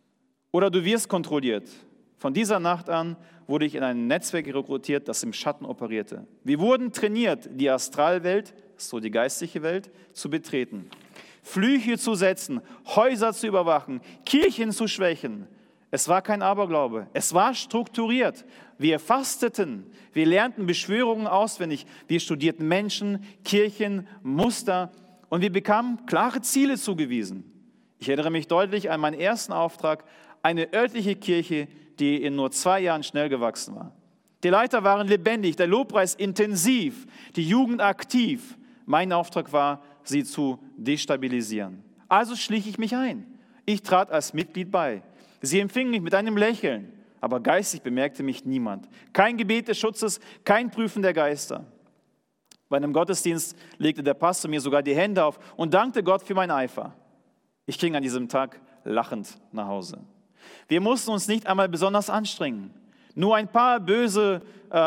oder du wirst kontrolliert. Von dieser Nacht an wurde ich in ein Netzwerk rekrutiert, das im Schatten operierte. Wir wurden trainiert, die Astralwelt, so die geistliche Welt, zu betreten. Flüche zu setzen, Häuser zu überwachen, Kirchen zu schwächen. Es war kein Aberglaube, es war strukturiert. Wir fasteten, wir lernten Beschwörungen auswendig, wir studierten Menschen, Kirchen, Muster und wir bekamen klare Ziele zugewiesen. Ich erinnere mich deutlich an meinen ersten Auftrag, eine örtliche Kirche, die in nur 2 Jahren schnell gewachsen war. Die Leiter waren lebendig, der Lobpreis intensiv, die Jugend aktiv. Mein Auftrag war, sie zu destabilisieren. Also schlich ich mich ein. Ich trat als Mitglied bei. Sie empfingen mich mit einem Lächeln, aber geistig bemerkte mich niemand. Kein Gebet des Schutzes, kein Prüfen der Geister. Bei einem Gottesdienst legte der Pastor mir sogar die Hände auf und dankte Gott für meinen Eifer. Ich ging an diesem Tag lachend nach Hause. Wir mussten uns nicht einmal besonders anstrengen. Nur ein paar böse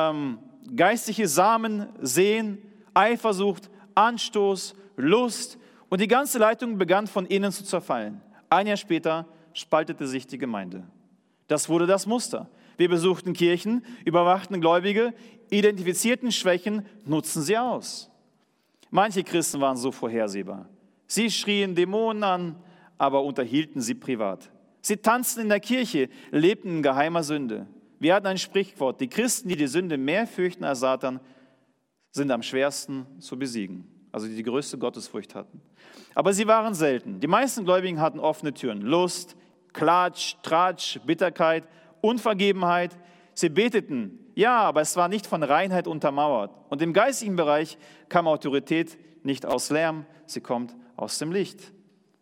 geistliche Samen säen, Eifersucht, Anstoß, Lust und die ganze Leitung begann von innen zu zerfallen. Ein Jahr später spaltete sich die Gemeinde. Das wurde das Muster. Wir besuchten Kirchen, überwachten Gläubige, identifizierten Schwächen, nutzten sie aus. Manche Christen waren so vorhersehbar. Sie schrien Dämonen an, aber unterhielten sie privat. Sie tanzten in der Kirche, lebten in geheimer Sünde. Wir hatten ein Sprichwort, die Christen, die die Sünde mehr fürchten als Satan, sind am schwersten zu besiegen, also die größte Gottesfurcht hatten. Aber sie waren selten. Die meisten Gläubigen hatten offene Türen. Lust, Klatsch, Tratsch, Bitterkeit, Unvergebenheit. Sie beteten, ja, aber es war nicht von Reinheit untermauert. Und im geistigen Bereich kam Autorität nicht aus Lärm, sie kommt aus dem Licht.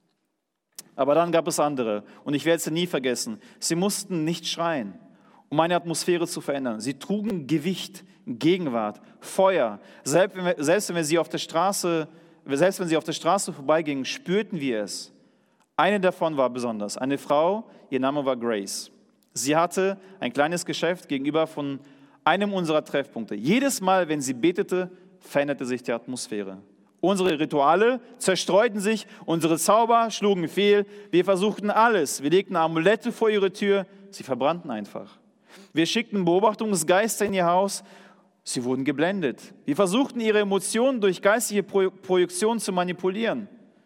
Aber dann gab es andere, und ich werde sie nie vergessen. Sie mussten nicht schreien, um eine Atmosphäre zu verändern. Sie trugen Gewicht, Gegenwart, Feuer. Selbst wenn sie auf der Straße vorbeigingen, spürten wir es. Eine davon war besonders, eine Frau, ihr Name war Grace. Sie hatte ein kleines Geschäft gegenüber von einem unserer Treffpunkte. Jedes Mal, wenn sie betete, veränderte sich die Atmosphäre. Unsere Rituale zerstreuten sich, unsere Zauber schlugen fehl. Wir versuchten alles. Wir legten Amulette vor ihre Tür, sie verbrannten einfach. Wir schickten Beobachtungsgeister in ihr Haus, sie wurden geblendet. Wir versuchten, ihre Emotionen durch geistige Projektion zu manipulieren.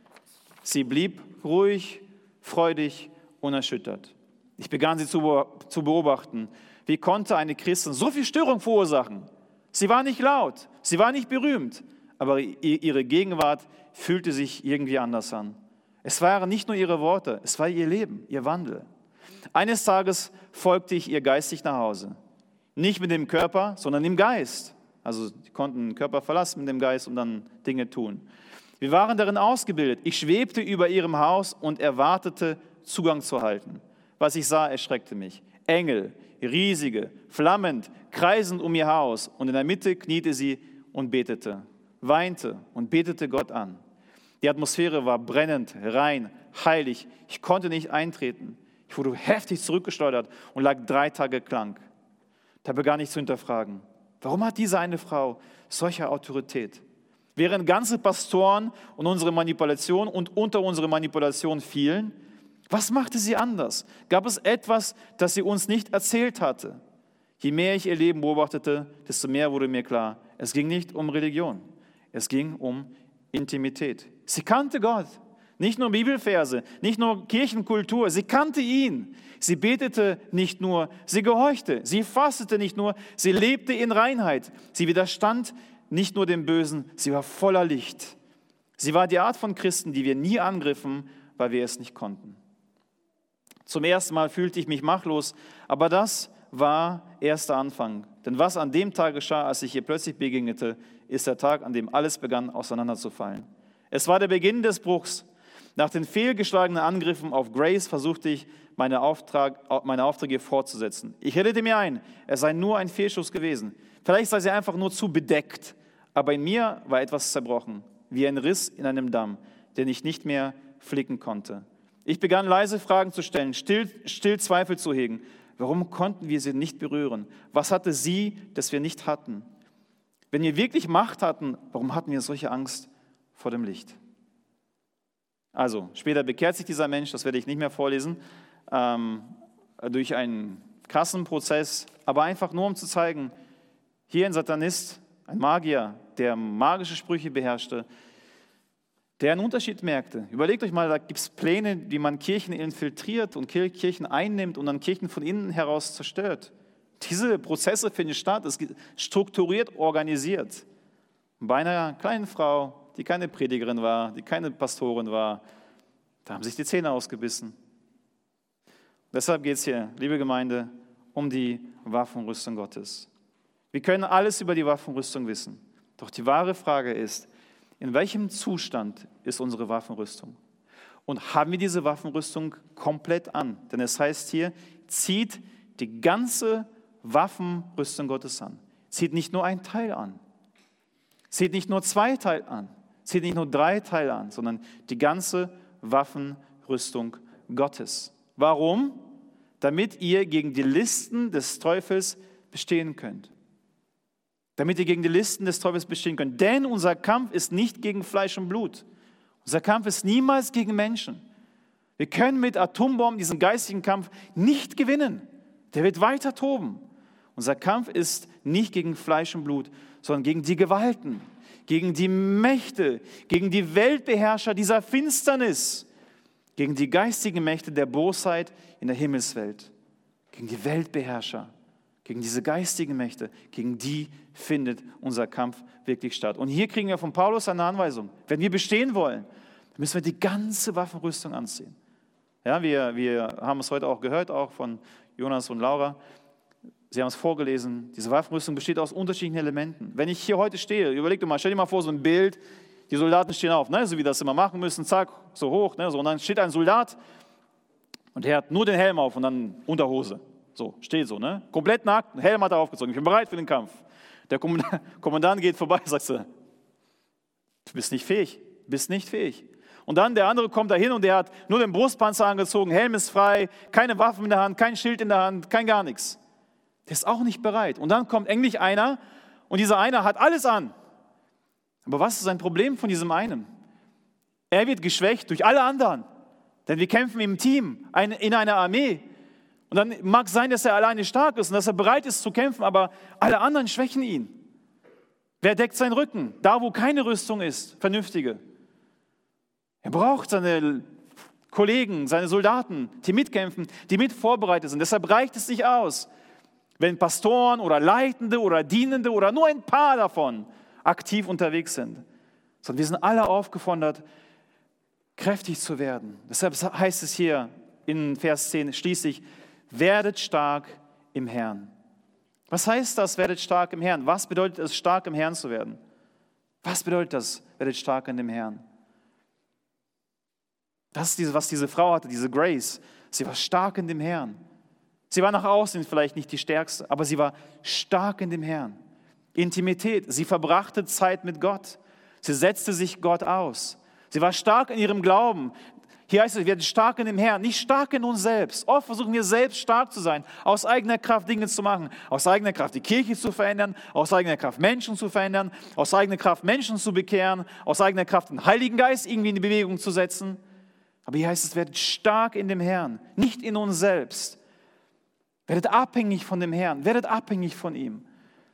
Sie blieb ruhig, freudig, unerschüttert. Ich begann sie zu beobachten. Wie konnte eine Christin so viel Störung verursachen? Sie war nicht laut, sie war nicht berühmt, aber ihre Gegenwart fühlte sich irgendwie anders an. Es waren nicht nur ihre Worte, es war ihr Leben, ihr Wandel. Eines Tages folgte ich ihr geistig nach Hause. Nicht mit dem Körper, sondern im Geist. Also sie konnten den Körper verlassen mit dem Geist und dann Dinge tun. Wir waren darin ausgebildet. Ich schwebte über ihrem Haus und erwartete, Zugang zu halten. Was ich sah, erschreckte mich. Engel, riesige, flammend, kreisend um ihr Haus. Und in der Mitte kniete sie und betete, weinte und betete Gott an. Die Atmosphäre war brennend, rein, heilig. Ich konnte nicht eintreten. Ich wurde heftig zurückgeschleudert und lag 3 Tage krank. Da begann ich zu hinterfragen, warum hat diese eine Frau solche Autorität? Während ganze Pastoren und unsere Manipulation und unter unsere Manipulation fielen, was machte sie anders? Gab es etwas, das sie uns nicht erzählt hatte? Je mehr ich ihr Leben beobachtete, desto mehr wurde mir klar, es ging nicht um Religion, es ging um Intimität. Sie kannte Gott, nicht nur Bibelverse, nicht nur Kirchenkultur, sie kannte ihn. Sie betete nicht nur, sie gehorchte, sie fastete nicht nur, sie lebte in Reinheit. Sie widerstand nicht nur dem Bösen, sie war voller Licht. Sie war die Art von Christen, die wir nie angriffen, weil wir es nicht konnten. Zum ersten Mal fühlte ich mich machtlos, aber das war erst der Anfang. Denn was an dem Tag geschah, als ich ihr plötzlich begegnete, ist der Tag, an dem alles begann auseinanderzufallen. Es war der Beginn des Bruchs. Nach den fehlgeschlagenen Angriffen auf Grace versuchte ich, meine Aufträge fortzusetzen. Ich redete mir ein, es sei nur ein Fehlschuss gewesen. Vielleicht sei sie einfach nur zu bedeckt. Aber in mir war etwas zerbrochen, wie ein Riss in einem Damm, den ich nicht mehr flicken konnte. Ich begann leise Fragen zu stellen, still Zweifel zu hegen. Warum konnten wir sie nicht berühren? Was hatte sie, das wir nicht hatten? Wenn wir wirklich Macht hatten, warum hatten wir solche Angst vor dem Licht? Also, später bekehrt sich dieser Mensch, das werde ich nicht mehr vorlesen, durch einen krassen Prozess, aber einfach nur um zu zeigen, hier ein Satanist, ein Magier, der magische Sprüche beherrschte, der einen Unterschied merkte. Überlegt euch mal, da gibt es Pläne, wie man Kirchen infiltriert und Kirchen einnimmt und dann Kirchen von innen heraus zerstört. Diese Prozesse finden statt, es ist strukturiert, organisiert. Und bei einer kleinen Frau, die keine Predigerin war, die keine Pastorin war, da haben sich die Zähne ausgebissen. Deshalb geht es hier, liebe Gemeinde, um die Waffenrüstung Gottes. Wir können alles über die Waffenrüstung wissen. Doch die wahre Frage ist, in welchem Zustand ist unsere Waffenrüstung? Und haben wir diese Waffenrüstung komplett an? Denn es heißt hier, zieht die ganze Waffenrüstung Gottes an. Zieht nicht nur ein Teil an. Zieht nicht nur 2 Teile an. Zieht nicht nur 3 Teile an, sondern die ganze Waffenrüstung Gottes. Warum? Damit ihr gegen die Listen des Teufels bestehen könnt. Damit ihr gegen die Listen des Teufels bestehen könnt. Denn unser Kampf ist nicht gegen Fleisch und Blut. Unser Kampf ist niemals gegen Menschen. Wir können mit Atombomben diesen geistigen Kampf nicht gewinnen. Der wird weiter toben. Unser Kampf ist nicht gegen Fleisch und Blut, sondern gegen die Gewalten, gegen die Mächte, gegen die Weltbeherrscher dieser Finsternis, gegen die geistigen Mächte der Bosheit in der Himmelswelt, gegen die Weltbeherrscher. Gegen diese geistigen Mächte, gegen die findet unser Kampf wirklich statt. Und hier kriegen wir von Paulus eine Anweisung. Wenn wir bestehen wollen, dann müssen wir die ganze Waffenrüstung anziehen. Ja, wir haben es heute auch gehört, auch von Jonas und Laura. Sie haben es vorgelesen. Diese Waffenrüstung besteht aus unterschiedlichen Elementen. Wenn ich hier heute stehe, überleg dir mal, stell dir mal vor, so ein Bild, die Soldaten stehen auf, ne, so wie das immer machen müssen, zack, so hoch, ne, so, und dann steht ein Soldat und er hat nur den Helm auf und dann Unterhose. So, steht so, ne? Komplett nackt, Helm hat er aufgezogen. Ich bin bereit für den Kampf. Der Kommandant geht vorbei, sagt du bist nicht fähig, bist nicht fähig. Und dann der andere kommt dahin und der hat nur den Brustpanzer angezogen, Helm ist frei, keine Waffen in der Hand, kein Schild in der Hand, kein gar nichts. Der ist auch nicht bereit. Und dann kommt endlich einer und dieser einer hat alles an. Aber was ist ein Problem von diesem einen? Er wird geschwächt durch alle anderen, denn wir kämpfen im Team, in einer Armee. Und dann mag es sein, dass er alleine stark ist und dass er bereit ist zu kämpfen, aber alle anderen schwächen ihn. Wer deckt seinen Rücken? Da, wo keine Rüstung ist, vernünftige. Er braucht seine Kollegen, seine Soldaten, die mitkämpfen, die mit vorbereitet sind. Deshalb reicht es nicht aus, wenn Pastoren oder Leitende oder Dienende oder nur ein paar davon aktiv unterwegs sind. Sondern wir sind alle aufgefordert, kräftig zu werden. Deshalb heißt es hier in Vers 10 schließlich, werdet stark im Herrn. Was heißt das, werdet stark im Herrn? Was bedeutet es, stark im Herrn zu werden? Was bedeutet das, werdet stark in dem Herrn? Das ist was diese Frau hatte, diese Grace. Sie war stark in dem Herrn. Sie war nach außen vielleicht nicht die Stärkste, aber sie war stark in dem Herrn. Intimität, sie verbrachte Zeit mit Gott. Sie setzte sich Gott aus. Sie war stark in ihrem Glauben. Hier heißt es, wir werden stark in dem Herrn, nicht stark in uns selbst. Oft versuchen wir selbst stark zu sein, aus eigener Kraft Dinge zu machen, aus eigener Kraft die Kirche zu verändern, aus eigener Kraft Menschen zu verändern, aus eigener Kraft Menschen zu bekehren, aus eigener Kraft den Heiligen Geist irgendwie in die Bewegung zu setzen. Aber hier heißt es, werdet stark in dem Herrn, nicht in uns selbst. Werdet abhängig von dem Herrn, werdet abhängig von ihm.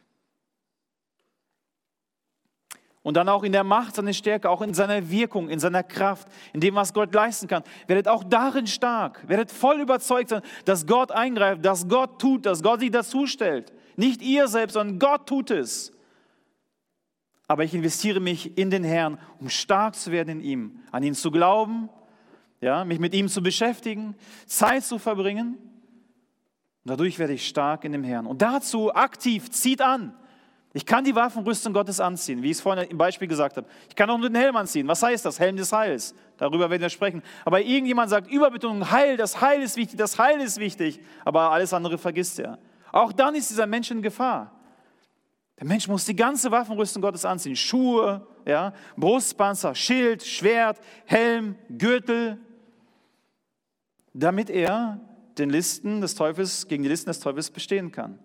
Und dann auch in der Macht, seiner Stärke, auch in seiner Wirkung, in seiner Kraft, in dem, was Gott leisten kann. Werdet auch darin stark, werdet voll überzeugt sein, dass Gott eingreift, dass Gott tut, dass Gott sich dazu stellt. Nicht ihr selbst, sondern Gott tut es. Aber ich investiere mich in den Herrn, um stark zu werden in ihm, an ihn zu glauben, ja, mich mit ihm zu beschäftigen, Zeit zu verbringen. Und dadurch werde ich stark in dem Herrn. Und dazu aktiv, zieht an. Ich kann die Waffenrüstung Gottes anziehen, wie ich es vorhin im Beispiel gesagt habe. Ich kann auch nur den Helm anziehen. Was heißt das? Helm des Heils. Darüber werden wir sprechen. Aber irgendjemand sagt, Überbetonung, Heil, das Heil ist wichtig, das Heil ist wichtig. Aber alles andere vergisst er. Auch dann ist dieser Mensch in Gefahr. Der Mensch muss die ganze Waffenrüstung Gottes anziehen. Schuhe, ja, Brustpanzer, Schild, Schwert, Helm, Gürtel. Damit er gegen die Listen des Teufels bestehen kann.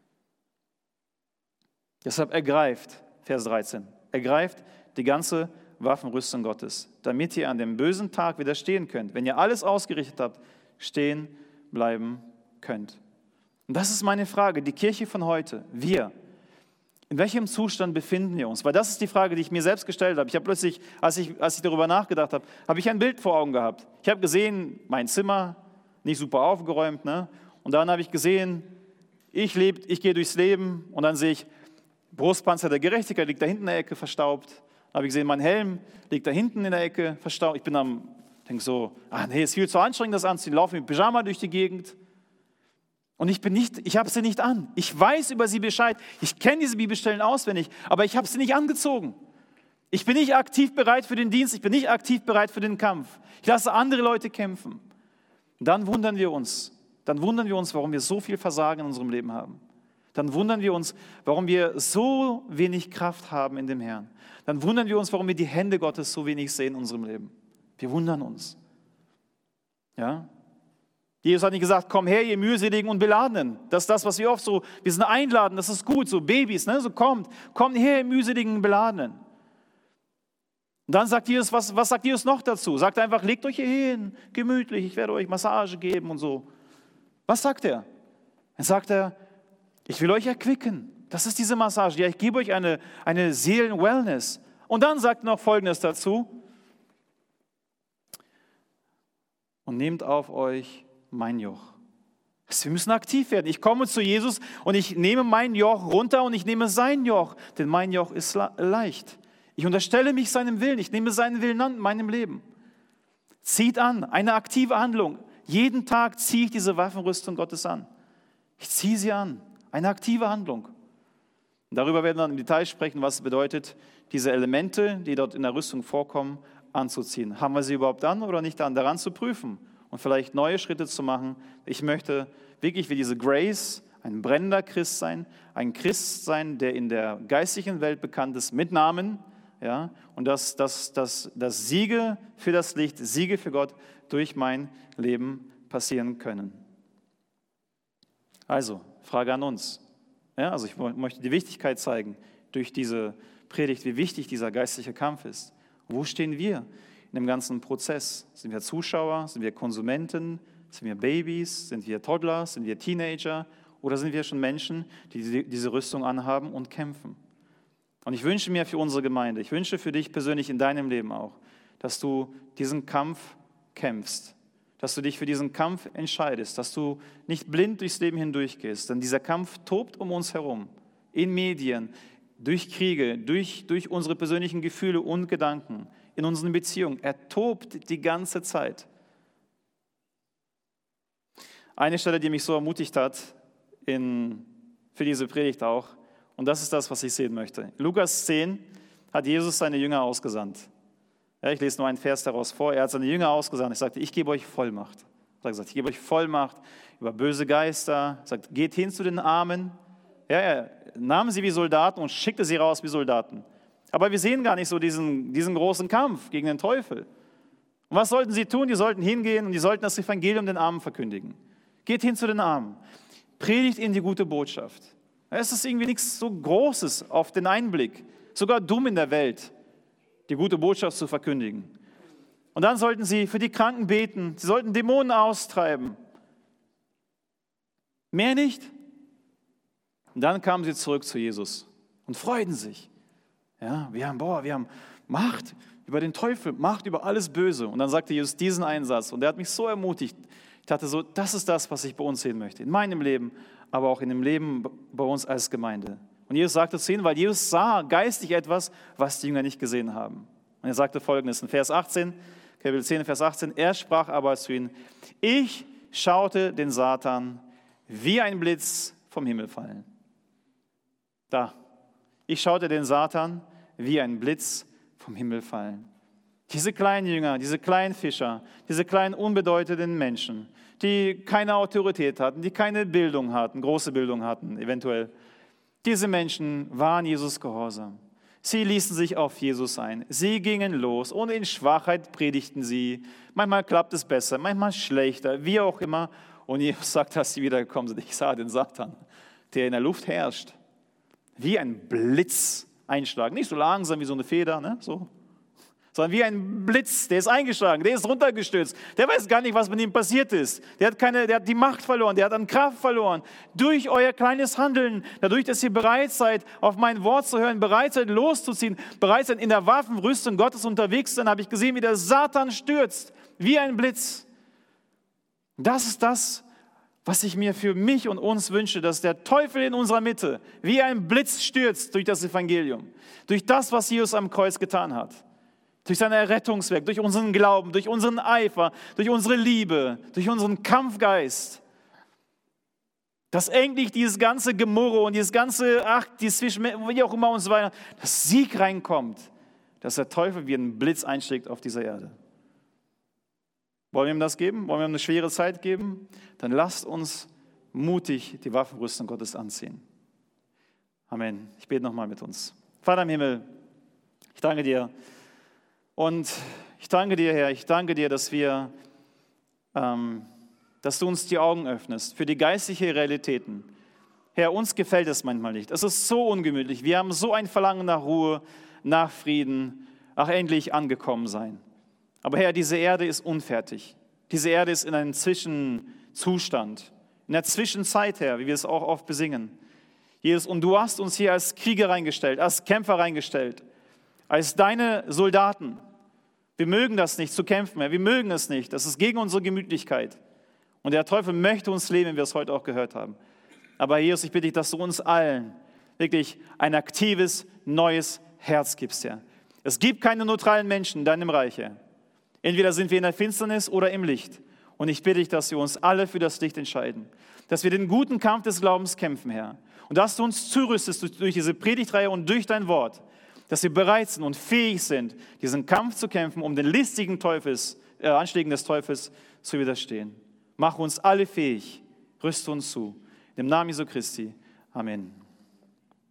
Deshalb ergreift, Vers 13, ergreift die ganze Waffenrüstung Gottes, damit ihr an dem bösen Tag widerstehen könnt, wenn ihr alles ausgerichtet habt, stehen bleiben könnt. Und das ist meine Frage, die Kirche von heute, wir, in welchem Zustand befinden wir uns? Weil das ist die Frage, die ich mir selbst gestellt habe. Ich habe plötzlich, als ich darüber nachgedacht habe, habe ich ein Bild vor Augen gehabt. Ich habe gesehen, mein Zimmer, nicht super aufgeräumt, ne? Und dann habe ich gesehen, ich gehe durchs Leben und dann sehe ich, Brustpanzer der Gerechtigkeit liegt da hinten in der Ecke verstaubt. Dann habe ich gesehen, mein Helm liegt da hinten in der Ecke verstaubt. Ich denke so, nee, ist viel zu anstrengend, das anzuziehen. Laufe mit Pyjama durch die Gegend. Und ich habe sie nicht an. Ich weiß über sie Bescheid. Ich kenne diese Bibelstellen auswendig, aber ich habe sie nicht angezogen. Ich bin nicht aktiv bereit für den Dienst. Ich bin nicht aktiv bereit für den Kampf. Ich lasse andere Leute kämpfen. Und dann wundern wir uns, warum wir so viel Versagen in unserem Leben haben. Dann wundern wir uns, warum wir so wenig Kraft haben in dem Herrn. Dann wundern wir uns, warum wir die Hände Gottes so wenig sehen in unserem Leben. Wir wundern uns. Ja? Jesus hat nicht gesagt, komm her, ihr mühseligen und Beladenen. Das ist das, was wir oft so, wir sind einladen, das ist gut, so Babys, ne? So kommt her, ihr mühseligen und Beladenen. Und dann sagt Jesus, was sagt Jesus noch dazu? Sagt einfach, legt euch hier hin, gemütlich, ich werde euch Massage geben und so. Was sagt er? Dann sagt er, ich will euch erquicken. Das ist diese Massage. Ja, ich gebe euch eine Seelen-Wellness. Und dann sagt er noch Folgendes dazu. Und nehmt auf euch mein Joch. Also wir müssen aktiv werden. Ich komme zu Jesus und ich nehme mein Joch runter und ich nehme sein Joch, denn mein Joch ist leicht. Ich unterstelle mich seinem Willen, ich nehme seinen Willen an in meinem Leben. Zieht an, eine aktive Handlung. Jeden Tag ziehe ich diese Waffenrüstung Gottes an. Ich ziehe sie an, eine aktive Handlung. Und darüber werden wir dann im Detail sprechen, was es bedeutet, diese Elemente, die dort in der Rüstung vorkommen, anzuziehen. Haben wir sie überhaupt an oder nicht an? Daran zu prüfen und vielleicht neue Schritte zu machen. Ich möchte wirklich wie diese Grace ein brennender Christ sein, ein Christ sein, der in der geistlichen Welt bekannt ist, mit Namen, ja, und dass Siege für das Licht, Siege für Gott durch mein Leben passieren können. Also, Frage an uns. Ja, also ich möchte die Wichtigkeit zeigen durch diese Predigt, wie wichtig dieser geistliche Kampf ist. Wo stehen wir in dem ganzen Prozess? Sind wir Zuschauer? Sind wir Konsumenten? Sind wir Babys? Sind wir Toddler? Sind wir Teenager? Oder sind wir schon Menschen, die diese Rüstung anhaben und kämpfen? Und ich wünsche mir für unsere Gemeinde, ich wünsche für dich persönlich in deinem Leben auch, dass du diesen Kampf kämpfst, dass du dich für diesen Kampf entscheidest, dass du nicht blind durchs Leben hindurchgehst, denn dieser Kampf tobt um uns herum, in Medien, durch Kriege, durch unsere persönlichen Gefühle und Gedanken, in unseren Beziehungen. Er tobt die ganze Zeit. Eine Stelle, die mich so ermutigt hat, für diese Predigt auch, und das ist das, was ich sehen möchte. Lukas 10 hat Jesus seine Jünger ausgesandt. Ja, ich lese nur einen Vers daraus vor. Er hat seine Jünger ausgesandt. Er sagte, ich gebe euch Vollmacht. Er hat gesagt, ich gebe euch Vollmacht über böse Geister. Er sagt, geht hin zu den Armen. Ja, er nahm sie wie Soldaten und schickte sie raus wie Soldaten. Aber wir sehen gar nicht so diesen großen Kampf gegen den Teufel. Und was sollten sie tun? Die sollten hingehen und die sollten das Evangelium den Armen verkündigen. Geht hin zu den Armen. Predigt ihnen die gute Botschaft. Es ist irgendwie nichts so Großes auf den Einblick, sogar dumm in der Welt, die gute Botschaft zu verkündigen. Und dann sollten sie für die Kranken beten, sie sollten Dämonen austreiben. Mehr nicht. Und dann kamen sie zurück zu Jesus und freuten sich. Ja, wir haben Macht über den Teufel, Macht über alles Böse. Und dann sagte Jesus diesen Einsatz und der hat mich so ermutigt. Ich dachte so, das ist das, was ich bei uns sehen möchte, in meinem Leben, aber auch in dem Leben bei uns als Gemeinde. Und Jesus sagte zu ihnen, weil Jesus sah geistig etwas, was die Jünger nicht gesehen haben. Und er sagte Folgendes in Vers 18, Kapitel 10, Vers 18, er sprach aber zu ihnen, ich schaute den Satan wie ein Blitz vom Himmel fallen. Ich schaute den Satan wie ein Blitz vom Himmel fallen. Diese kleinen Jünger, diese kleinen Fischer, diese kleinen unbedeutenden Menschen, die keine Autorität hatten, die keine Bildung hatten, große Bildung hatten eventuell. Diese Menschen waren Jesus gehorsam. Sie ließen sich auf Jesus ein. Sie gingen los und in Schwachheit predigten sie. Manchmal klappt es besser, manchmal schlechter, wie auch immer. Und Jesus sagt, dass sie wiedergekommen sind. Ich sah den Satan, der in der Luft herrscht, wie ein Blitz einschlagen. Nicht so langsam wie so eine Feder, ne? So. Sondern wie ein Blitz, der ist eingeschlagen, der ist runtergestürzt. Der weiß gar nicht, was mit ihm passiert ist. Der hat die Macht verloren, der hat an Kraft verloren. Durch euer kleines Handeln, dadurch, dass ihr bereit seid, auf mein Wort zu hören, bereit seid, loszuziehen, bereit seid, in der Waffenrüstung Gottes unterwegs zu sein, habe ich gesehen, wie der Satan stürzt, wie ein Blitz. Das ist das, was ich mir für mich und uns wünsche, dass der Teufel in unserer Mitte wie ein Blitz stürzt durch das Evangelium, durch das, was Jesus am Kreuz getan hat. Durch sein Errettungswerk, durch unseren Glauben, durch unseren Eifer, durch unsere Liebe, durch unseren Kampfgeist. Dass endlich dieses ganze Gemurre und dieses ganze, wie auch immer und so weiter, dass Sieg reinkommt, dass der Teufel wie ein Blitz einschlägt auf dieser Erde. Wollen wir ihm das geben? Wollen wir ihm eine schwere Zeit geben? Dann lasst uns mutig die Waffenrüstung Gottes anziehen. Amen. Ich bete nochmal mit uns. Vater im Himmel, ich danke dir. Und ich danke dir, Herr, dass du uns die Augen öffnest für die geistlichen Realitäten. Herr, uns gefällt es manchmal nicht. Es ist so ungemütlich. Wir haben so ein Verlangen nach Ruhe, nach Frieden, nach endlich angekommen sein. Aber Herr, diese Erde ist unfertig. Diese Erde ist in einem Zwischenzustand, in der Zwischenzeit, Herr, wie wir es auch oft besingen. Jesus, und du hast uns hier als Krieger reingestellt, als Kämpfer reingestellt, als deine Soldaten. Wir mögen das nicht, zu kämpfen, Herr. Wir mögen es nicht. Das ist gegen unsere Gemütlichkeit. Und Und der Teufel möchte uns leben, wie wir es heute auch gehört haben. Aber Jesus, ich bitte dich, dass du uns allen wirklich ein aktives, neues Herz gibst, Herr. Es gibt keine neutralen Menschen in deinem Reich, Herr. Entweder sind wir in der Finsternis oder im Licht. Und ich bitte dich, dass wir uns alle für das Licht entscheiden. Dass wir den guten Kampf des Glaubens kämpfen, Herr. Und dass du uns zurüstest durch diese Predigtreihe und durch dein Wort. Dass wir bereit sind und fähig sind, diesen Kampf zu kämpfen, um den listigen Anschlägen des Teufels zu widerstehen. Mach uns alle fähig. Rüste uns zu. Im Namen Jesu Christi. Amen.